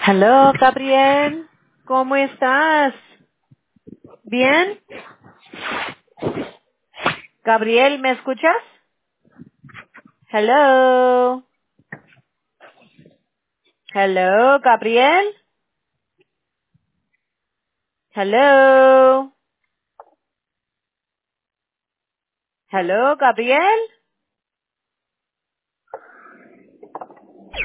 Hello, Gabriel. ¿Cómo estás? ¿Bien? Gabriel, ¿me escuchas? Hello. Hello, Gabriel. Hello. Hello, Gabriel.